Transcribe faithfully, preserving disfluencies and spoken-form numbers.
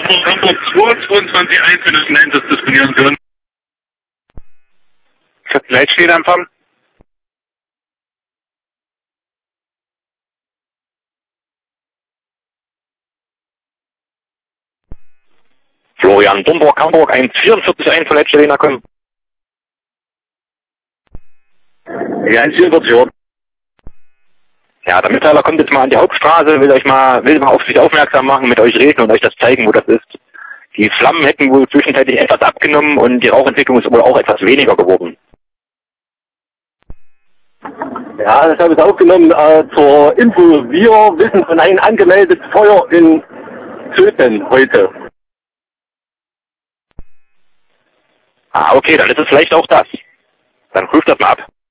Hamburg zweihundertzweiundzwanzig einzelne Lenses disponieren können. Leitstehempfang. Florian Domburg, Hamburg, eins vierundvierzig eins von Leitstelle kommen. Ja, eins vierundvierzig. Ja, der Mitteiler kommt jetzt mal an die Hauptstraße, will euch mal, will mal auf sich aufmerksam machen, mit euch reden und euch das zeigen, wo das ist. Die Flammen hätten wohl zwischenzeitlich etwas abgenommen und die Rauchentwicklung ist wohl auch etwas weniger geworden. Ja, das habe ich aufgenommen äh, zur Info. Wir wissen von einem angemeldeten Feuer in Zöthen heute. Ah, okay, dann ist es vielleicht auch das. Dann prüft das mal ab.